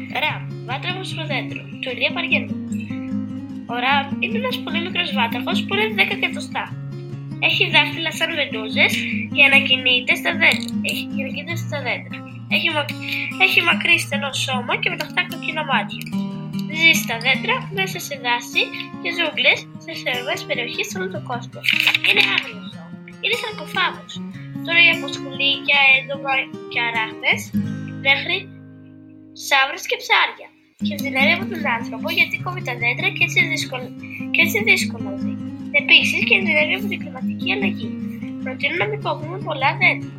Ραμ, βάτραχος στο δέντρο, του Ηλία Παργενού. Ο Ραμ είναι ένας πολύ μικρός βάτραχος που είναι 10 εκατοστά. Έχει δάχτυλα σαν βεντούζες για να κινείται στα δέντρα. Έχει μακρύ στενό σώμα και μεταχτά κοκκίνα μάτια. Ζει στα δέντρα, μέσα σε δάση και ζούγκλες σε σερβές περιοχές σε όλο τον κόσμο. Είναι άγριο ζώο. Είναι σαρκοφάγος. Τρώει από σκουλίκια, έντομα και αράχνες μέχρι σαύρες και ψάρια. Κινδυνεύει από τον άνθρωπο γιατί κόβει τα δέντρα και έτσι δύσκολα ζει. Επίσης, κινδυνεύει από την κλιματική αλλαγή. Προτείνω να μην κόβουμε πολλά δέντρα.